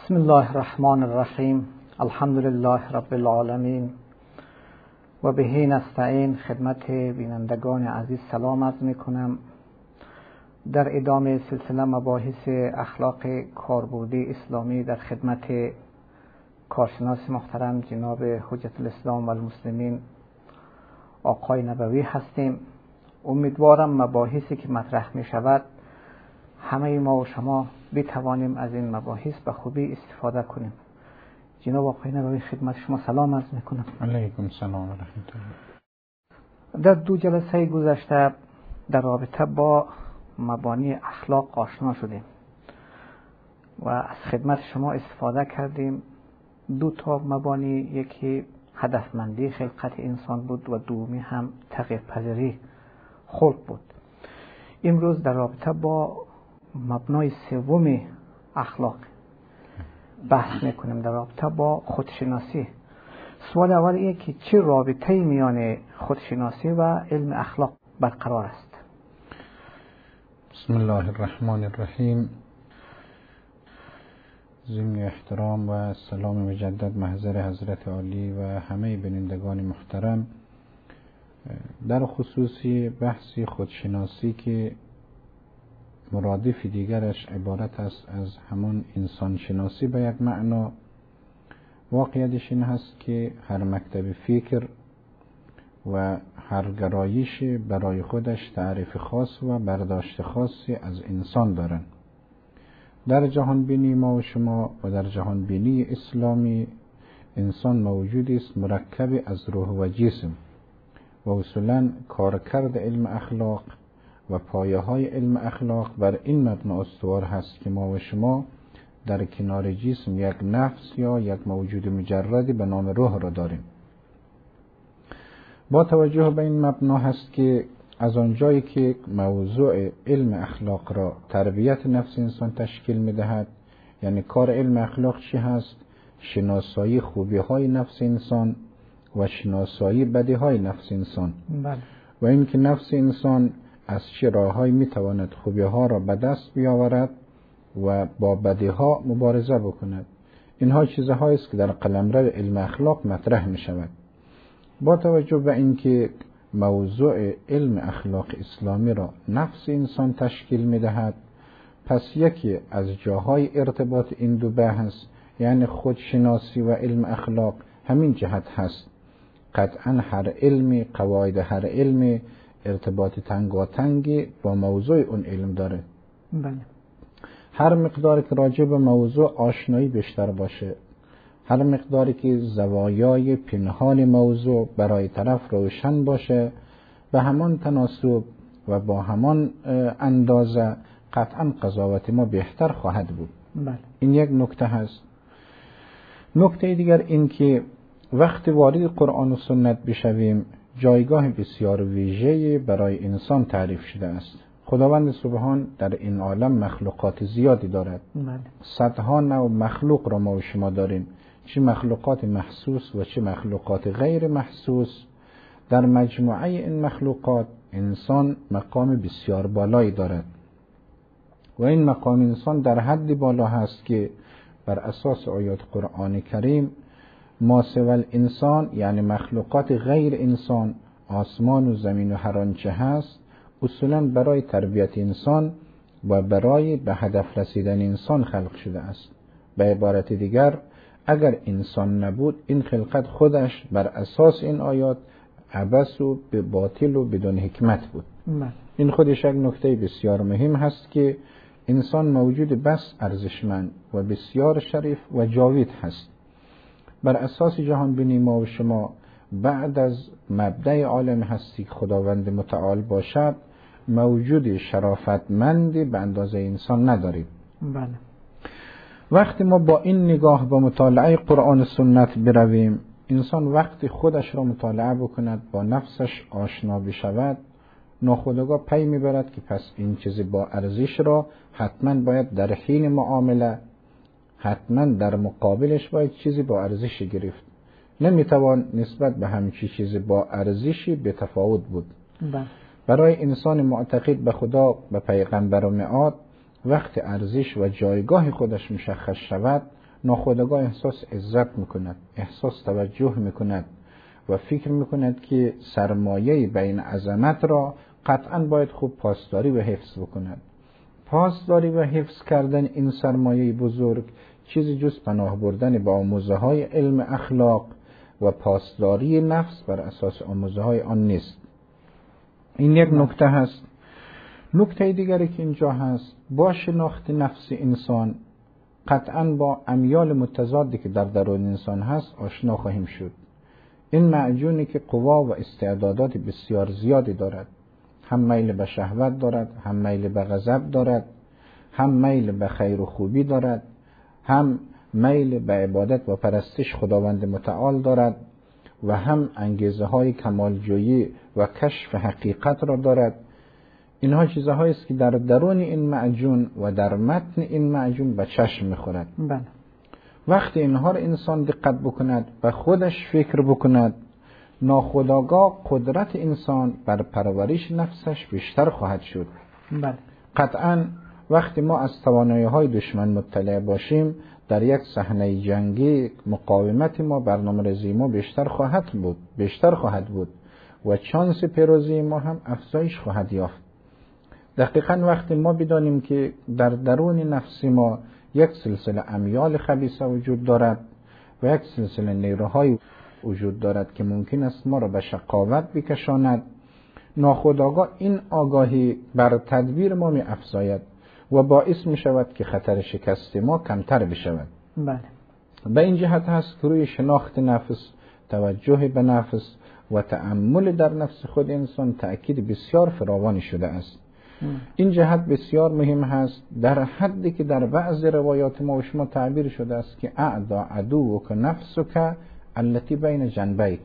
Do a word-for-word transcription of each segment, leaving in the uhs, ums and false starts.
بسم الله الرحمن الرحیم. الحمد لله رب العالمین و بهی نستعین. خدمت بینندگان عزیز سلام عرض می کنم. در ادامه سلسله مباحث اخلاق کاربردی اسلامی در خدمت کارشناس محترم جناب حجت الاسلام و المسلمین آقای نبوی هستیم. امیدوارم مباحثی که مطرح می شود همه ما و شما بتوانیم از این مباحث به خوبی استفاده کنیم. جناب آقای نبوی خدمت شما سلام عرض می کنم. علیکم سلام و رحمت الله. در دو جلسه گذشته در رابطه با مبانی اخلاق آشنا شدیم و از خدمت شما استفاده کردیم. دو تا مبانی، یکی هدفمندی خلقت انسان بود و دومی هم تغییر پذیری خلق بود. امروز در رابطه با مبنای سوم اخلاق بحث میکنیم، در رابطه با خودشناسی. سوال اول اینه که چه رابطه‌ای میان خودشناسی و علم اخلاق برقرار است؟ بسم الله الرحمن الرحیم. ضمن احترام و سلام مجدد محضر حضرت عالی و همه بینندگان محترم، در خصوصی بحث خودشناسی که مرادف دیگرش عبارت است از همان انسان شناسی به یک معنا، واقعیتش این هست که هر مکتب فکر و هر گرایش برای خودش تعریف خاص و برداشت خاصی از انسان دارن. در جهان بینی ما و شما و در جهان بینی اسلامی انسان موجودی است مرکب از روح و جسم و اصولا کارکرد علم اخلاق و پایه های علم اخلاق بر این مبنا استوار هست که ما و شما در کنار جسم یک نفس یا یک موجود مجردی به نام روح را داریم. با توجه به این مبنا هست که از آنجایی که موضوع علم اخلاق را تربیت نفس انسان تشکیل می دهد، یعنی کار علم اخلاق چی هست؟ شناسایی خوبی های نفس انسان و شناسایی بدی های نفس انسان. بله. و این که نفس انسان از چه راه‌هایی میتواند خوبی ها را به دست بیاورد و با بدی ها مبارزه بکند. اینها چیزهایی است که در قلمرو علم اخلاق مطرح می شود. با توجه به اینکه موضوع علم اخلاق اسلامی را نفس انسان تشکیل می دهد، پس یکی از جاهای ارتباط این دو بحث، یعنی خودشناسی و علم اخلاق، همین جهت هست. قطعا هر علمی، قواعد هر علمی ارتباط تنگاتنگی با موضوع اون علم داره. بله. هر مقداری که راجع به موضوع آشنایی بیشتر باشه، هر مقداری که زوایای پنهان موضوع برای طرف روشن باشه، به همان تناسب و با همان اندازه قطعا قضاوت ما بهتر خواهد بود. بله. این یک نکته هست. نکته دیگر این که وقتی وارد قرآن و سنت بشویم، جایگاه بسیار ویژه‌ای برای انسان تعریف شده است. خداوند سبحان در این عالم مخلوقات زیادی دارد. بله. صدها نوع مخلوق را ما و شما داریم، چه مخلوقات محسوس و چه مخلوقات غیر محسوس. در مجموعه این مخلوقات انسان مقام بسیار بالایی دارد و این مقام انسان در حد بالا هست که بر اساس آیات قرآن کریم ما سوال انسان، یعنی مخلوقات غیر انسان، آسمان و زمین و هر آنچه هست، اصولا برای تربیت انسان و برای به هدف رسیدن انسان خلق شده است. به عبارت دیگر، اگر انسان نبود این خلقت خودش بر اساس این آیات عبث و باطل و بدون حکمت بود. من. این خودش یک نکته بسیار مهم هست که انسان موجود بس ارزشمند و بسیار شریف و جاوید هست. بر اساس جهان بینی ما و شما بعد از مبدأ عالم هستی که خداوند متعال باشد، موجود شرافتمندی به اندازه انسان نداریم. بله. وقتی ما با این نگاه با مطالعه قرآن و سنت برویم، انسان وقتی خودش را مطالعه بکند، با نفسش آشنا بشود، ناخودآگاه پی میبرد که پس این چیز با ارزش را حتما باید در حین معامله، حتما در مقابلش باید چیزی با ارزش گرفت. نمیتوان نسبت به همچی چیزی با ارزشی به تفاوت بود. بله. برای انسان معتقد به خدا و پیغمبر و میعاد، وقت ارزش و جایگاه خودش مشخص شود، ناخودآگاه احساس عزت میکند، احساس توجه میکند و فکر میکند که سرمایه بین عظمت را قطعا باید خوب پاسداری و حفظ بکند. پاسداری و حفظ کردن این سرمایه بزرگ چیزی جز پناه بردن به آموزه های علم اخلاق و پاسداری نفس بر اساس آموزه های آن نیست. این یک نکته هست. نکته دیگری که اینجا هست، با شناخت نفس انسان قطعا با امیال متضادی که در درون انسان هست آشنا خواهیم شد. این معجونی که قوا و استعدادات بسیار زیادی دارد، هم میل به شهوت دارد، هم میل به غضب دارد، هم میل به خیر و خوبی دارد، هم میل به عبادت و پرستش خداوند متعال دارد و هم انگیزه های کمالجویی و کشف حقیقت را دارد. اینها چیزهایی است که در درون این معجون و در متن این معجون به چشم می‌خورد. بله. وقتی اینها را انسان دقت بکند و خودش فکر بکند، ناخودآگاه قدرت انسان بر پرورش نفسش بیشتر خواهد شد. بله. قطعاً وقتی ما از توانایی‌های دشمن مطلع باشیم، در یک صحنه جنگی مقاومت ما، برنامه‌ریزی ما بیشتر خواهد بود، بیشتر خواهد بود و چانس پیروزی ما هم افزایش خواهد یافت. دقیقاً وقتی ما بدانیم که در درون نفس ما یک سلسله امیال خبیثه وجود دارد و یک سلسله نیروهای وجود دارد که ممکن است ما را به شقاوت بکشاند، ناخودآگاه این آگاهی بر تدبیر ما می افزاید و باعث می شود که خطر شکست ما کمتر بشود. بله. به این جهت هست که روی شناخت نفس، توجه به نفس و تأمل در نفس خود انسان تأکید بسیار فراوانی شده است. این جهت بسیار مهم هست، در حدی که در بعض روایات ما و شما تعبیر شده است که اعدا عدوک نفسک التی بین جنبیک،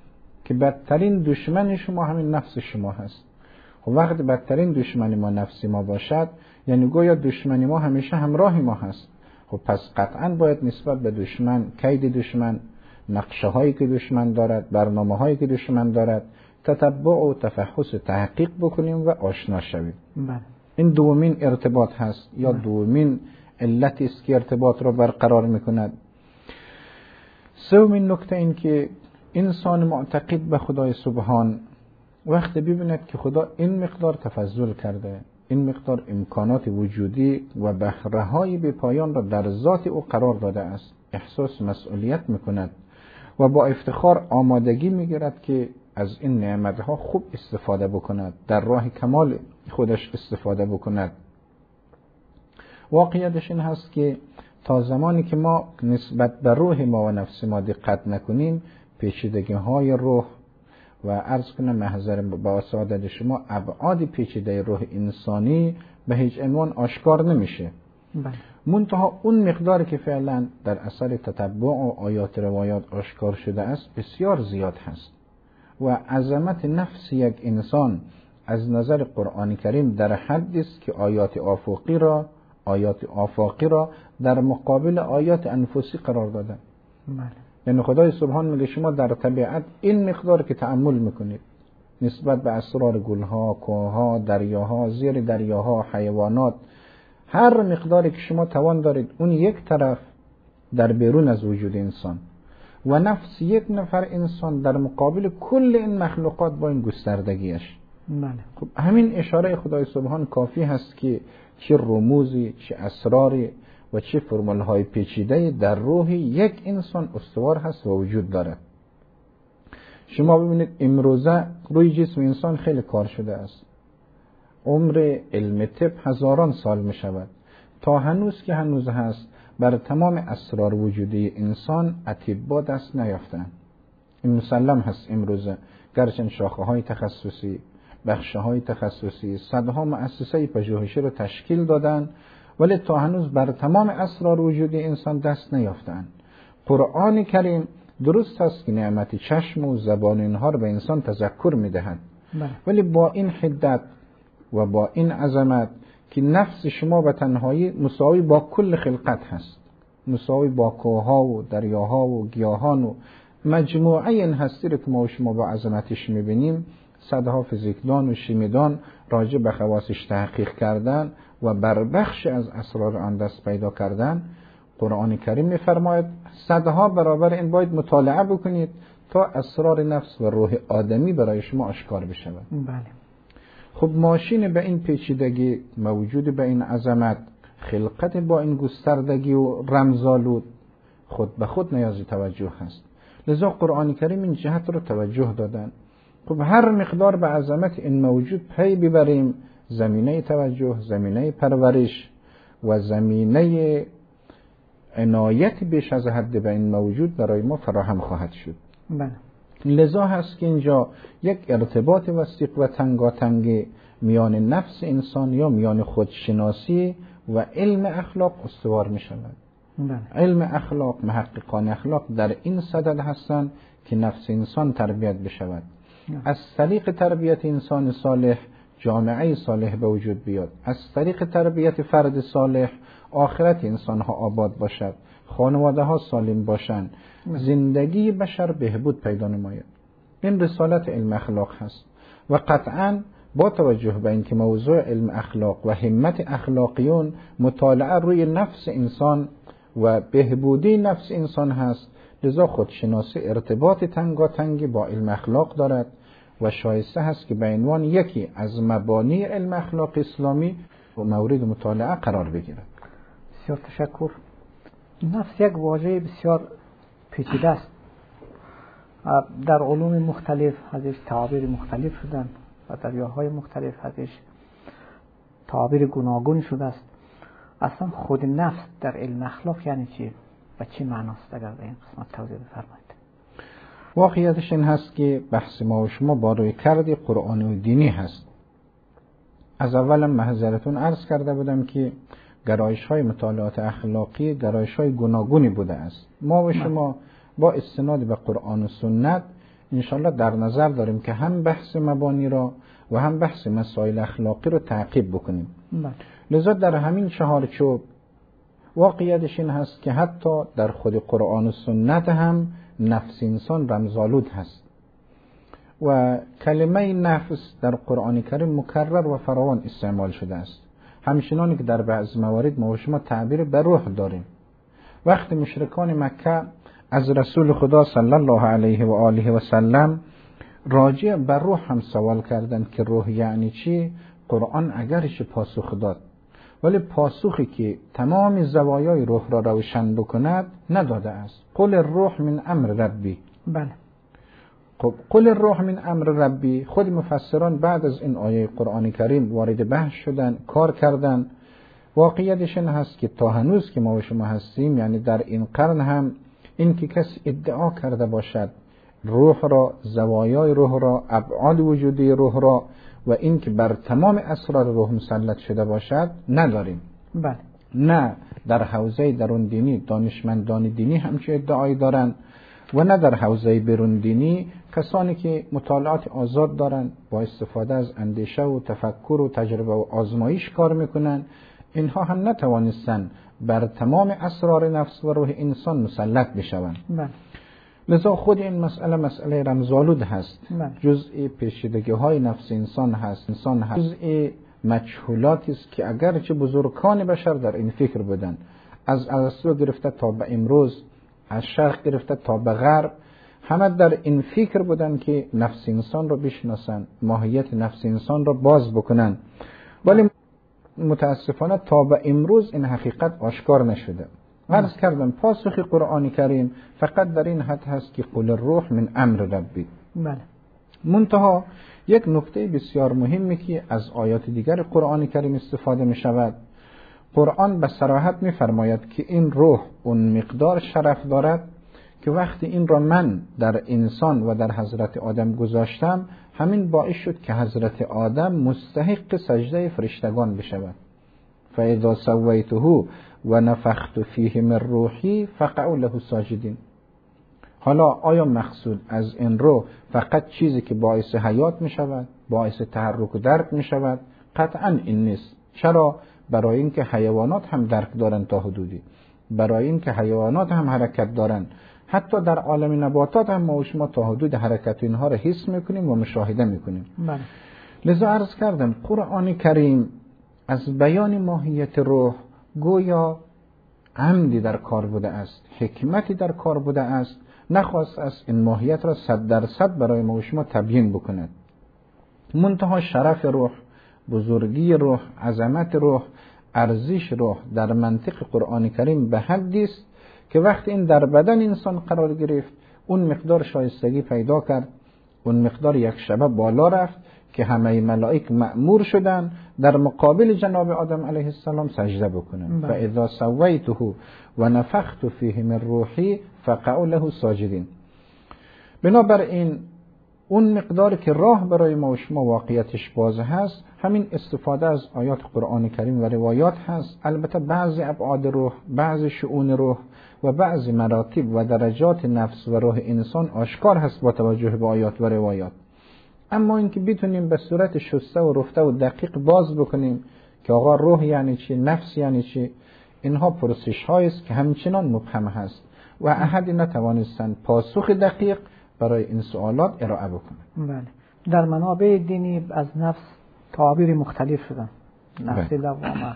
که بدترین دشمن شما همین نفس شما هست. و وقتی بدترین دشمن ما نفس ما باشد، یعنی گویا دشمن ما همیشه همراه ما هست. خب پس قطعا باید نسبت به دشمن، کید دشمن، نقشه هایی که دشمن دارد، برنامه هایی که دشمن دارد، تتبع و تفحص تحقیق بکنیم و آشنا شویم. بله. این دومین ارتباط هست یا دومین علتی است که ارتباط را برقرار میکند. سومین نکته این که انسان معتقد به خدای سبحان وقتی ببیند که خدا این مقدار تفضل کرده، این مقدار امکانات وجودی و بهره‌های به پایان را در ذات او قرار داده است، احساس مسئولیت میکند و با افتخار آمادگی میگیرد که از این نعمتها خوب استفاده بکند، در راه کمال خودش استفاده بکند. واقعیتش این هست که تا زمانی که ما نسبت به روح ما و نفس ما دقت نکنیم، پیچیدگی های روح و عرض کنم محضر با سعادت شما ابعاد پیچیده روح انسانی به هیچ عنوان آشکار نمیشه. بله. منتها اون مقداری که فعلا در اثر تتبع و آیات روایات آشکار شده است بسیار زیاد هست و عظمت نفس یک انسان از نظر قرآن کریم در حدی است که آیات آفاقی را آیات آفاقی را در مقابل آیات انفسی قرار داده. بله. یعنی خدای سبحان میگه شما در طبیعت این مقدار که تأمل میکنید نسبت به اسرار گلها، کوهها، دریاها، زیر دریاها، حیوانات، هر مقداری که شما توان دارید اون یک طرف در بیرون از وجود انسان و نفس یک نفر انسان در مقابل کل این مخلوقات با این گستردگیش. بله. خب همین اشاره خدای سبحان کافی هست که چه رموزی، چه اسراری و چه فرمول های پیچیده در روح یک انسان استوار هست و وجود دارد. شما ببینید امروزه روی جسم انسان خیلی کار شده است. عمر علم طب هزاران سال می شود. تا هنوز که هنوز هست بر تمام اسرار وجودی انسان اطباء دست نیافتند. این مسلم هست امروزه، گرچه شاخه های تخصصی، بخش های تخصصی، صدها مؤسسه پژوهشی رو تشکیل دادن، ولی تا هنوز بر تمام اسرار وجودی انسان دست نیافتند. قرآن کریم درست است که نعمت چشم و زبان اینها رو به انسان تذکر میدهد، ولی با این حدت و با این عظمت که نفس شما به تنهایی مساوی با کل خلقت هست، مساوی با کوهها و دریاها و گیاهان و مجموعه این هستی رو که ما و شما با عظمتش میبینیم، صدها فیزیکدان و شیمیدان راجع به خواصش تحقیق کردن و بر بخش از اسرار آن دست پیدا کردن. قرآن کریم می‌فرماید صدها برابر این باید مطالعه بکنید تا اسرار نفس و روح آدمی برای شما آشکار بشه. بله. خب ماشین به این پیچیدگی، موجود به این عظمت، خلقت با این گستردگی و رمزآلود، خود به خود نیاز توجه هست. لذا قرآن کریم این جهت رو توجه دادن. خب هر مقدار به عظمت این موجود پی ببریم، زمینه توجه، زمینه پرورش و زمینه عنایت بیش از حد به این موجود برای ما فراهم خواهد شد. بله. لذا هست که اینجا یک ارتباط وثیق و تنگاتنگ میان نفس انسان یا میان خودشناسی و علم اخلاق استوار می شود. بله. علم اخلاق، محققان اخلاق در این صدد هستند که نفس انسان تربیت بشود. از طریق تربیت انسان صالح جامعه صالح به وجود بیاد، از طریق تربیت فرد صالح آخرت انسان ها آباد باشد، خانواده ها سالم باشند، زندگی بشر بهبود پیدا نماید. این رسالت علم اخلاق هست و قطعاً با توجه به اینکه موضوع علم اخلاق و همت اخلاقیون مطالعه روی نفس انسان و بهبودی نفس انسان هست، لذا خودشناسی ارتباط تنگاتنگی با علم اخلاق دارد و شایسته هست که به عنوان یکی از مبانی علم اخلاق اسلامی و مورد مطالعه قرار بگیرد. بسیار تشکر. نفس یک واژه بسیار پیچیده است. در علوم مختلف ازش تعابیر مختلف شدن و دریاهای مختلف ازش تعابیر گوناگون شده است. اصلا خود نفس در علم اخلاق یعنی چی و چی معناست؟ اگر به این قسمت توضیح بفرمایید. واقعیتش این هست که بحث ما و شما با روی کردی قرآنی و دینی هست. از اولم محضرتون عرض کرده بودم که گرایش های مطالعات اخلاقی گرایش های گوناگونی بوده است. ما و شما با استناد به قرآن و سنت انشالله در نظر داریم که هم بحث مبانی را و هم بحث مسائل اخلاقی را تعقیب بکنیم. بله. لذا در همین چهارچوب واقعیتش این هست که حتی در خود قرآن و سنت هم نفس انسان رمزآلود هست و کلمه نفس در قرآن کریم مکرر و فراوان استعمال شده است. همچنانی که در بعض موارد ما و شما تعبیر به روح داریم. وقتی مشرکان مکه از رسول خدا صلی الله علیه و آله و سلم راجع به روح هم سوال کردند که روح یعنی چی، قرآن اگرش پاسخ داد، ولی پاسخی که تمام زوایای روح را روشن بکند نداده است. قل الروح من امر ربی. بله. خب قل الروح من امر ربی، خود مفسران بعد از این آیه قرآن کریم وارد بحث شدن، کار کردن. واقعیتش این هست که تا هنوز که ما و شما هستیم، یعنی در این قرن هم، این که کسی ادعا کرده باشد روح را، زوایای روح را، ابعاد وجودی روح را و این که بر تمام اسرار روح مسلط شده باشد نداریم. بله. نه در حوزه درون دینی دانشمندان دینی همچه ادعایی دارن و نه در حوزه بیرون دینی کسانی که مطالعات آزاد دارن با استفاده از اندیشه و تفکر و تجربه و آزمایش کار میکنن، اینها هم نتوانستن بر تمام اسرار نفس و روح انسان مسلط بشوند. بله. لذا خود این مسئله مسئله رمزآلود هست. بله. جزئی پیچیدگی های نفس انسان هست. انسان هست جزئی مجهولاتی است که اگرچه بزرگان بشر در این فکر بودن، از ارسطو گرفته تا به امروز، از شرق گرفته تا به غرب، همه در این فکر بودن که نفس انسان را بشناسن، ماهیت نفس انسان را باز بکنن، ولی متاسفانه تا به امروز این حقیقت آشکار نشده. عرض کردم پاسخ قرآن کریم فقط در این حد هست که قل الروح من امر ربی. بله. منتها یک نکته بسیار مهمی که از آیات دیگر قرآن کریم استفاده می شود، قرآن به صراحت می فرماید که این روح اون مقدار شرف دارد که وقتی این را من در انسان و در حضرت آدم گذاشتم، همین باعث شد که حضرت آدم مستحق سجده فرشتگان بشود. فاذا سویته و نفخت فیه من روحی فقعوا له ساجدین. حالا آیا مقصود از این روح فقط چیزی که باعث حیات می شود، باعث تحرک و درک می شود؟ قطعا این نیست. چرا؟ برای اینکه حیوانات هم درک دارن تا حدودی، برای اینکه حیوانات هم حرکت دارن، حتی در عالم نباتات هم ما و شما تا حدود حرکت اینها را حس میکنیم و مشاهده میکنیم. بله. لذا عرض کردم قرآن کریم از بیان ماهیت روح گویا عمدی در کار بوده است، حکمتی در کار بوده است، نخواست است این ماهیت را صد درصد برای ما و شما تبیین بکند. منتها شرف روح، بزرگی روح، عظمت روح، ارزش روح در منطق قرآن کریم به حدی است که وقتی این در بدن انسان قرار گرفت، اون مقدار شایستگی پیدا کرد، اون مقدار یک شبه بالا رفت که همه ملائک مأمور شدن در مقابل جناب آدم علیه السلام سجده بکنن. فاذا سویته و نفخت فیه من روحی فقعوا له ساجدین. بنابراین اون مقدار که راه برای ما و شما واقعیتش باز هست، همین استفاده از آیات قرآن کریم و روایات هست. البته بعضی ابعاد روح، بعضی شؤون روح و بعضی مراتب و درجات نفس و روح انسان آشکار هست با توجه به آیات و روایات. اما اینکه بتونیم به صورت شسته و رفته و دقیق باز بکنیم که آقا روح یعنی چی، نفس یعنی چی، اینها پرسش هایی است که همچنان مبهم هست و احدی نتوانستند پاسخ دقیق برای این سوالات ارائه بکنند. بله. در منابع دینی از نفس تعابیر مختلف شدن، نفس لوامه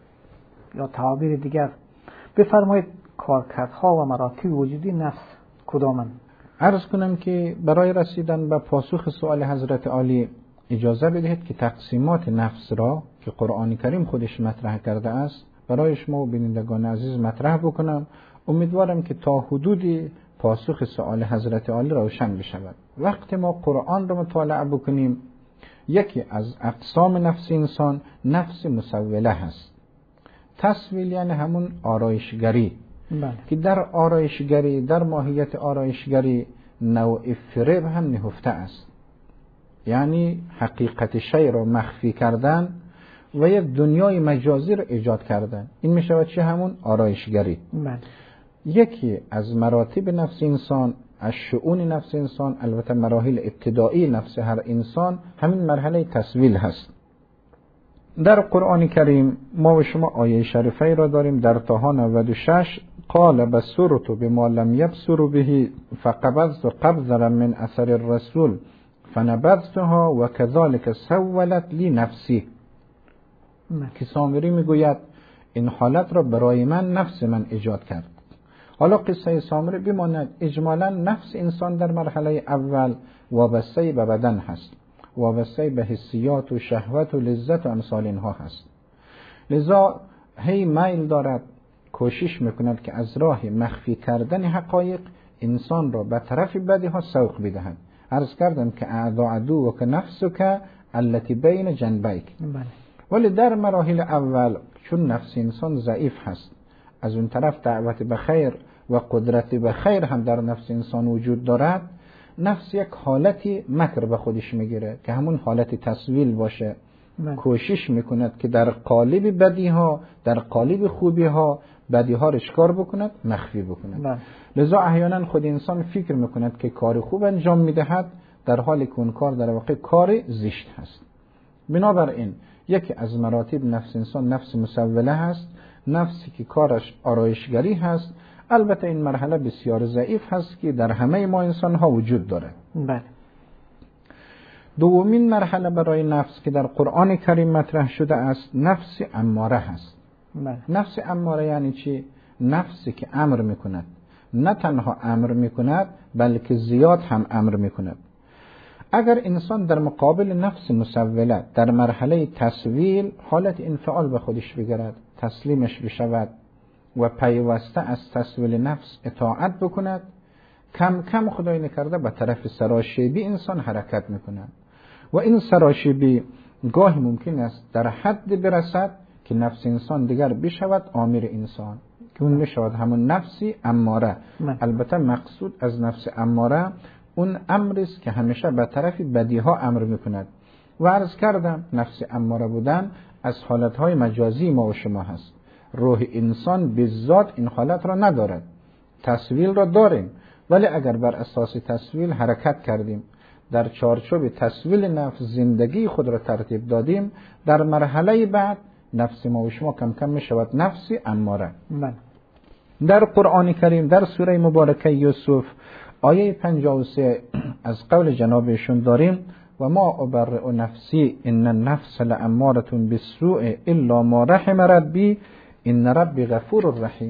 یا تعابیر دیگر. بفرمایید کارکردها و مراتب وجودی نفس کدامن؟ عرض کنم که برای رسیدن به پاسخ سوال حضرت عالی اجازه بدهید که تقسیمات نفس را که قرآن کریم خودش مطرح کرده است برای شما و بینندگان عزیز مطرح بکنم. امیدوارم که تا حدودی پاسخ سوال حضرت عالی روشن بشود. وقتی ما قرآن را مطالعه بکنیم، یکی از اقسام نفس انسان نفس مسوله هست. تسویل یعنی همون آرایشگری. بله. که در آرایشگری، در ماهیت آرایشگری نوع فریب هم نهفته است، یعنی حقیقت شی را مخفی کردن و یک دنیای مجازی را ایجاد کردن. این می شود چه؟ همون آرایشگری. بله. یکی از مراتب نفس انسان، از شؤون نفس انسان، البته مراحل ابتدایی نفس هر انسان، همین مرحله تسویل هست. در قرآن کریم ما و شما آیه شریفه را داریم در طه نود و شش: قال بصرت بما لم یبصروا به فقبضت قبضا من اثر الرسول فنبذتها وكذلك سولت لی نفسی. که سامری میگوید این حالت را برای من نفس من ایجاد کرد. حالا قصه سامری بماند. اجمالا نفس انسان در مرحله اول وابسته به بدن هست، وابسته به حسیات و شهوت و لذت و امثال اینها هست. لذا هی میل دارد، کوشش میکند که از راه مخفی کردن حقایق انسان را به طرف بدی ها سوق بدهد. عرض کردم که اعدا عدو و که نفس که التي بین جنبیک. ولی در مراحل اول چون نفس انسان ضعیف هست، از اون طرف دعوت به خیر و قدرت به خیر هم در نفس انسان وجود دارد، نفس یک حالتی مکر به خودش میگیره که همون حالت تسویل باشه. من. کوشش میکند که در قالب بدی ها، در قالب خوبی ها، بدی ها را اشکار بکند، مخفی بکند. من. لذا احیانا خود انسان فکر میکند که کار خوب انجام میدهد، در حالی که اون کار در واقع کار زشت هست. بنابراین یکی از مراتب نفس انسان نفس مسوله هست، نفسی که کارش آرایشگری هست. البته این مرحله بسیار ضعیف هست که در همه ما انسان ها وجود داره. بله. دومین مرحله برای نفس که در قرآن کریم مطرح شده است نفس اماره هست. بله. نفس اماره یعنی چی؟ نفسی که امر میکند، نه تنها امر میکند بلکه زیاد هم امر میکند. اگر انسان در مقابل نفس مسوله در مرحله تسویل حالت انفعال به خودش بگیرد، تسلیمش بشود و پیوسته از تسویل نفس اطاعت بکند، کم کم خدای نکرده به طرف سراشیبی انسان حرکت میکند و این سراشیبی گاهی ممکن است در حد برسد که نفس انسان دیگر بشود آمیر انسان، که اون میشود همون نفسی اماره. من. البته مقصود از نفس اماره اون امر است که همیشه به طرف بدی ها امر میکند. و عرض کردم نفس اماره بودن از حالتهای مجازی ما و شما هست. روح انسان به ذات این حالت را ندارد. تسویل را داریم، ولی اگر بر اساس تسویل حرکت کردیم، در چارچوب تسویل نفس زندگی خود را ترتیب دادیم، در مرحله بعد نفس ما و شما کم کم می شود نفسی اماره. من. در قرآن کریم در سوره مبارکه یوسف آیه پنجاه و سه از قول جنابشون داریم: و ما ابرئ نفسی ان النفس لاماره بالسوء الا ما رحم ربی ان ربی غفور رحیم.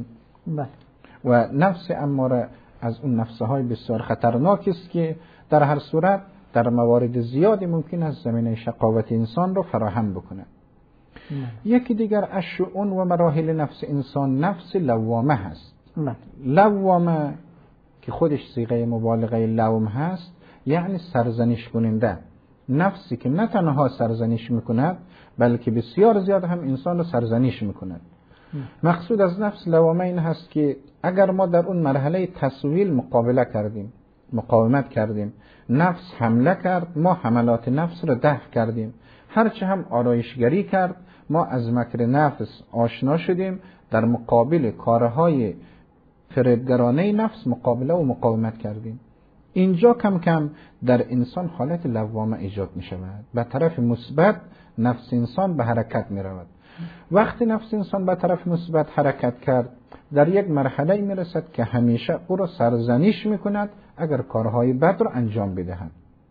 بله. و نفس اماره از اون نفسهای بسیار خطرناک است که در هر صورت در موارد زیادی ممکن است زمینه شقاوت انسان رو فراهم بکنه. یکی دیگر از شؤون و مراحل نفس انسان نفس لوامه هست. بله. لوامه که خودش صیغه مبالغه لوم هست، یعنی سرزنش کننده، نفسی که نه تنها سرزنش میکند بلکه بسیار زیاد هم انسان رو سرزنش میکند. مقصود از نفس لوامه این هست که اگر ما در اون مرحله تسویل مقابله کردیم، مقاومت کردیم، نفس حمله کرد، ما حملات نفس رو دفع کردیم، هرچه هم آرایشگری کرد، ما از مکر نفس آشنا شدیم، در مقابل کارهای فریبگرانه نفس مقابله و مقاومت کردیم. اینجا کم کم در انسان حالت لوامه ایجاد می شود، به طرف مثبت نفس انسان به حرکت می رود. وقتی نفس انسان به طرف مثبت حرکت کرد، در یک مرحله می رسد که همیشه او را سرزنش می کند اگر کارهای بد را انجام بدهد.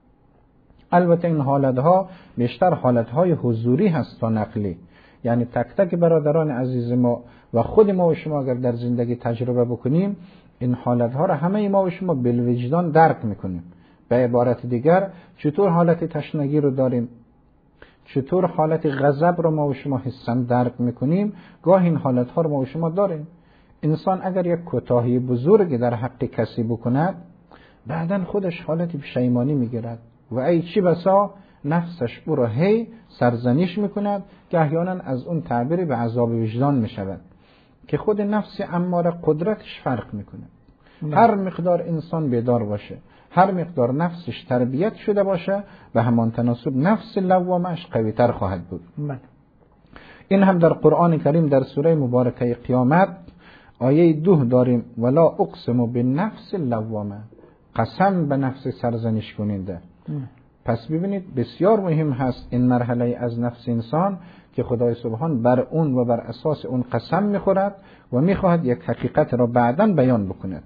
البته این حالتها بیشتر حالتهای حضوری هست تا نقلی، یعنی تک تک برادران عزیز ما و خود ما و شما اگر در زندگی تجربه بکنیم، این حالتها را همه ما و شما بالوجدان درک میکنیم. به عبارت دیگر، چطور حالت تشنگی رو داریم، چطور حالت غضب رو ما و شما حسن درک میکنیم، گاه این حالتها رو ما و شما داریم. انسان اگر یک کوتاهی بزرگی در حق کسی بکند، بعداً خودش حالت پشیمانی میگیرد و ای چی بسا نفسش او را هی سرزنش میکند که احیانا از اون تعبیری به عذاب وجدان میشود که خود نفس اماره قدرتش فرق میکنه. هر مقدار انسان بیدار باشه، هر مقدار نفسش تربیت شده باشه، به همان تناسب نفس لوامش قوی تر خواهد بود. بله. این هم در قرآن کریم در سوره مبارکه قیامت آیه دو داریم، ولا اقسم بالنفس لوامه، قسم به نفس سرزنش کننده. پس ببینید بسیار مهم هست این مرحله از نفس انسان که خدای سبحان بر اون و بر اساس اون قسم میخورد و میخواهد یک حقیقت را بعداً بیان بکند.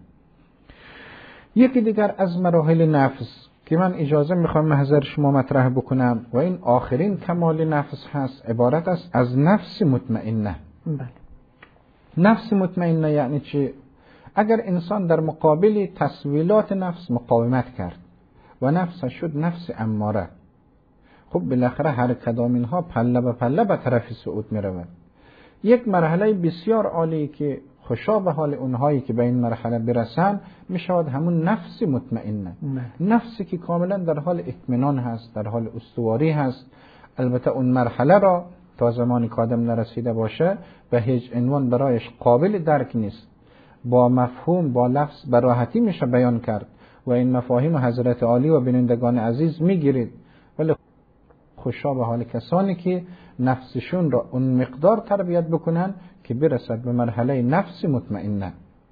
یکی دیگر از مراحل نفس که من اجازه میخوام محضر شما مطرح بکنم و این آخرین کمال نفس هست، عبارت است از نفس مطمئنه. بله. نفس مطمئنه یعنی چی؟ اگر انسان در مقابل تسویلات نفس مقاومت کرد و نفسش شد نفس اماره، خب بالاخره هر کدام اینها پله به پله به طرف صعود می رود. یک مرحله بسیار عالی که خوشا به حال اونهایی که به این مرحله برسن می شود همون نفس مطمئنه. نفسی که کاملا در حال اطمینان هست، در حال استواری هست. البته اون مرحله را تا زمانی که آدم نرسیده باشه به هیچ عنوان برایش قابل درک نیست. با مفهوم، با لفظ به راحتی میشه بیان کرد و این مفاهیم حضرت عالی و بینندگان عزیز میگیرید، ولی خوشا به حال کسانی که نفسشون را اون مقدار تربیت بکنن که برسد به مرحله نفس مطمئنه.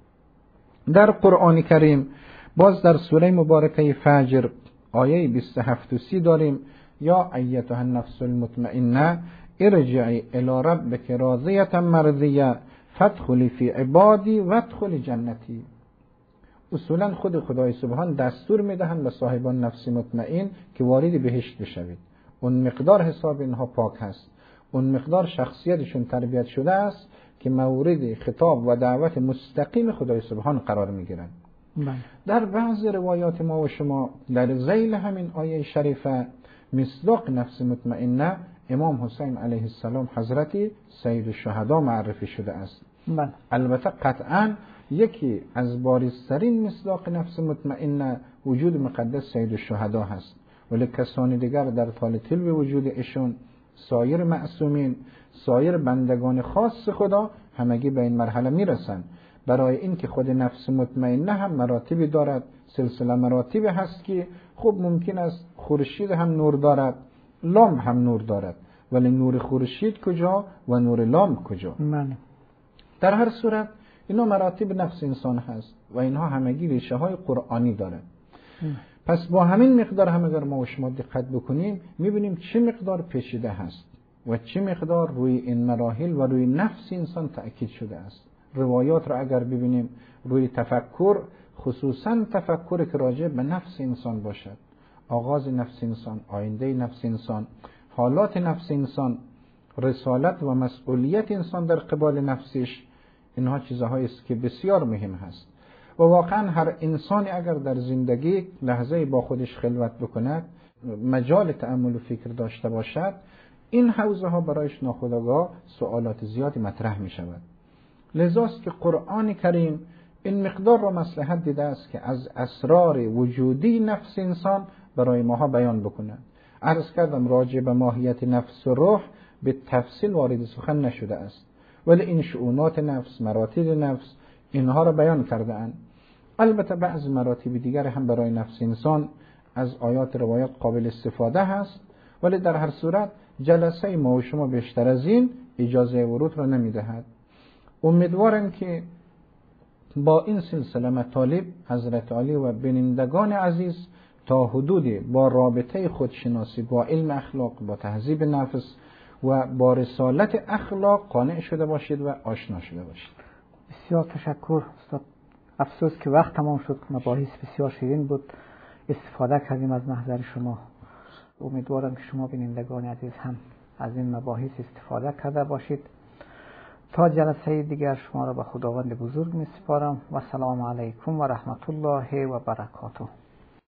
در قرآن کریم باز در سوره مبارکه فجر آیه بیست و هفت و سی داریم، یا ایتها النفس المطمئنه ارجعی الی ربک راضیه مرضیه فادخلی فی عبادی وادخلی جنتی. اصولا خود خدای سبحان دستور میدهند به صاحبان نفس مطمئن که وارد بهشت بشوید. اون مقدار حساب اینها پاک هست، اون مقدار شخصیتشون تربیت شده است که مورد خطاب و دعوت مستقیم خدای سبحان قرار میگیرند. در بعض روایات ما و شما در ذیل همین آیه شریفه مصداق نفس مطمئنه امام حسین علیه السلام حضرت سید الشهدا معرفی شده است. بله. البته قطعاً یکی از بارزترین مصداق نفس مطمئنه وجود مقدس سید الشهدا هست، ولی کسانی دیگر در طال طلب وجود ایشون، سایر معصومین، سایر بندگان خاص خدا همگی به این مرحله میرسن. برای این که خود نفس مطمئنه هم مراتبی دارد، سلسله مراتبی هست که خب ممکن است خورشید هم نور دارد، لام هم نور دارد، ولی نور خورشید کجا و نور لام کجا؟ من. در هر صورت اینا مراتب نفس انسان هست و اینها همگی ریشه های قرآنی داره. پس با همین مقدار هم اگر ما و شما دقت بکنیم میبینیم چه مقدار پیچیده هست و چه مقدار روی این مراحل و روی نفس انسان تأکید شده است. روایات را اگر ببینیم روی تفکر، خصوصا تفکر که راجع به نفس انسان باشد، آغاز نفس انسان، آینده نفس انسان، حالات نفس انسان، رسالت و مسئولیت انسان در قبال نفسش، اینها چیزهایی است که بسیار مهم هست و واقعا هر انسانی اگر در زندگی لحظه با خودش خلوت بکند، مجال تأمل و فکر داشته باشد، این حوزه ها برایش ناخودآگاه سوالات زیادی مطرح می شود. لذاست که قرآن کریم این مقدار را مصلحت دیده است که از اسرار وجودی نفس انسان برای ماها بیان بکند. عرض کردم راجع به ماهیت نفس و روح به تفصیل وارد سخن نشده است، ولی این شؤونات نفس، مراتب نفس، اینها را بیان کرده اند. البته بعض مراتب دیگر هم برای نفس انسان از آیات روایات قابل استفاده هست، ولی در هر صورت جلسه ما و شما بیشتر از این اجازه ورود را نمیدهد. امیدوارم که با این سلسله مطالب حضرت علی و بینندگان عزیز تا حدودی با رابطه خودشناسی با علم اخلاق، با تهذیب نفس و با رسالت اخلاق قانع شده باشید و آشنا شده باشید. بسیار تشکر استاد. افسوس که وقت تمام شد. مباحث بسیار شیرین بود، استفاده کردیم از محضر شما. امیدوارم که شما بینندگان عزیز هم از این مباحث استفاده کرده باشید. تا جلسه دیگر شما را به خداوند بزرگ می سپارم و سلام علیکم و رحمت الله و برکاته.